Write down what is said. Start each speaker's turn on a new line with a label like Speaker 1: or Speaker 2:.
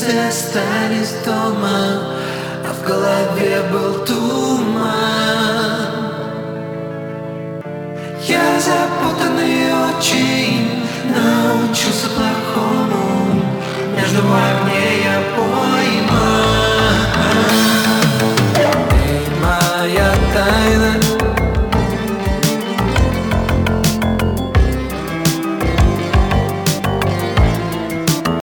Speaker 1: все остались дома, а в голове был туман. Я запутанный очень, научился плохому, между огней я пойман. Ты моя тайна.